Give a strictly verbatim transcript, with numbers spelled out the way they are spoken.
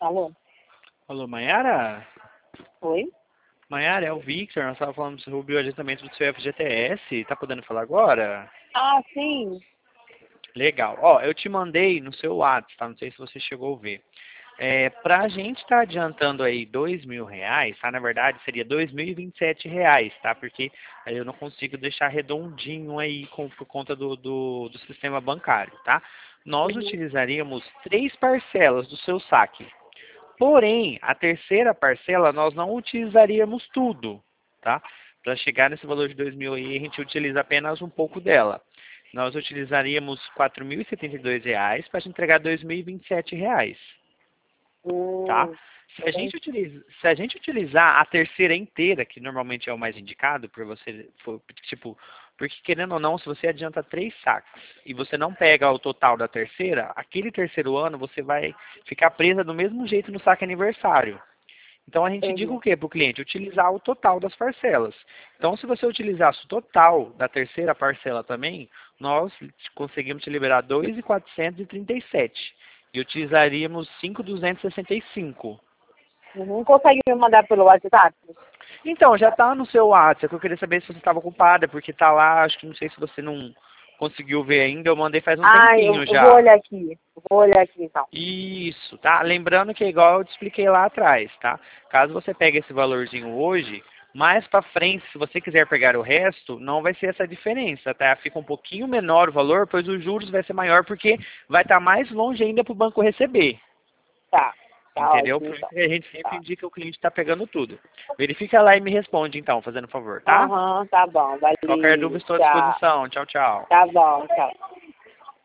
Alô? Alô, Mayara? Oi? Mayara, é o Victor, nós estávamos falando sobre o adiantamento do seu F G T S, tá podendo falar agora? Ah, sim. Legal. Ó, eu te mandei no seu WhatsApp, tá? Não sei se você chegou a ver. É, pra gente estar adiantando aí dois mil reais, tá? Na verdade, seria dois mil e vinte e sete reais, tá? Porque aí eu não consigo deixar redondinho aí com, por conta do, do, do sistema bancário, tá? Nós Uhum. utilizaríamos três parcelas do seu saque. Porém, a terceira parcela nós não utilizaríamos tudo, tá? Para chegar nesse valor de dois mil aí, a gente utiliza apenas um pouco dela. Nós utilizaríamos quatro mil e setenta e dois reais para te entregar dois mil e vinte e sete reais, tá? Hum, Se a gente entendi. utiliza, se a gente utilizar a terceira inteira, que normalmente é o mais indicado, por você, for, tipo, porque querendo ou não, se você adianta três sacos e você não pega o total da terceira, aquele terceiro ano você vai ficar presa do mesmo jeito no saque aniversário. Então a gente diz Entendi. o que para o cliente? Utilizar o total das parcelas. Então se você utilizasse o total da terceira parcela também, nós conseguimos te liberar dois mil quatrocentos e trinta e sete e utilizaríamos cinco mil duzentos e sessenta e cinco. Uhum. Consegue me mandar pelo WhatsApp? Então, já tá no seu WhatsApp, eu queria saber se você estava ocupada, porque tá lá, acho que não sei se você não conseguiu ver ainda, eu mandei faz um Ah, eu, tempinho eu vou já. olhar aqui. Eu vou olhar aqui então. Isso, tá? Lembrando que é igual eu te expliquei lá atrás, tá? Caso você pegue esse valorzinho hoje, mais pra frente, se você quiser pegar o resto, não vai ser essa diferença, tá? Fica um pouquinho menor o valor, pois os juros vai ser maior, porque vai estar mais longe ainda para o banco receber. Tá. Tá Entendeu? ótimo Por isso então. que a gente sempre Tá. indica que o cliente está pegando tudo. Verifica lá e me responde então, fazendo favor, tá? Aham, tá bom. Qualquer Valeu. dúvida estou à Tchau. disposição. Tchau, tchau. Tá bom, tchau.